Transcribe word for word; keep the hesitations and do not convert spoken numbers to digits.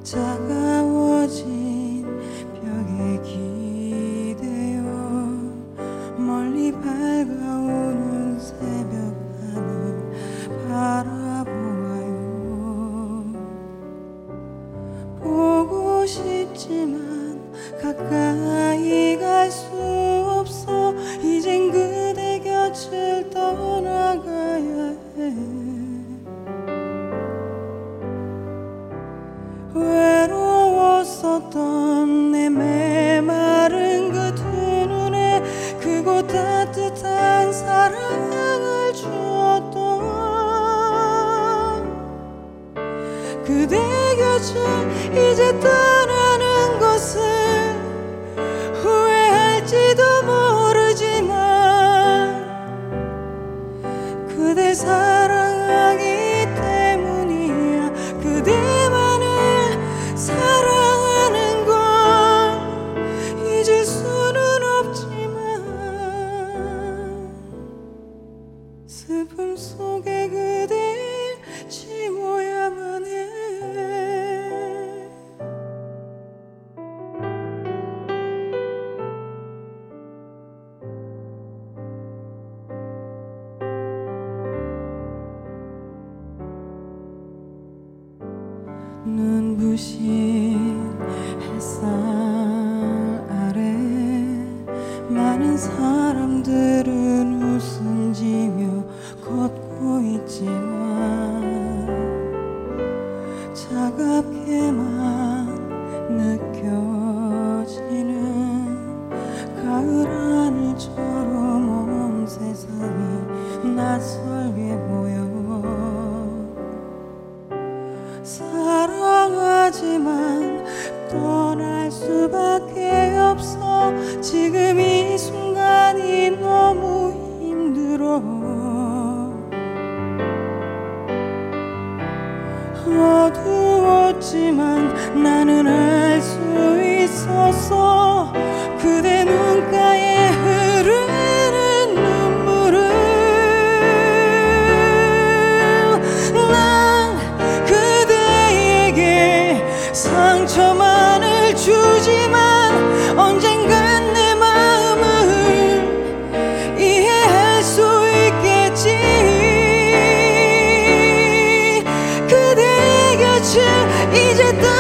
차가워진 벽에 기대어 멀리 밝아오는 새벽 하늘 바라보아요. 보고 싶지만 가까이 갈 수 없어. 이젠 그대 곁을 떠나가야 해. 외로웠었던 내 메마른 그 두 눈에 크고 따뜻한 사랑을 주었던 그대 곁을 이제 떠나는 것을 후회할지도 모르지만 그댈 사랑하기 때문이야. 그대만을 사랑하는 걸 잊을 수는 없지만 슬픔 속에 그댈 지워야만 해. 눈부신 햇살 아래 많은 사람들은 웃음 지며 걷고 있지만 차갑게만 느껴지는 가을 하늘처럼 온 세상이 낯설게 보여. 사랑하지만 떠날 수밖에 없어. 지금 이 순간이 너무 힘들어. 어두웠지만 나는 알 수 있었어. 그대 눈가에 흐르는 눈물을 난 그대에게 상처만을 주지만 언젠간 내 마음을 이해할 수 있겠지. 그대의 곁을 이제 떠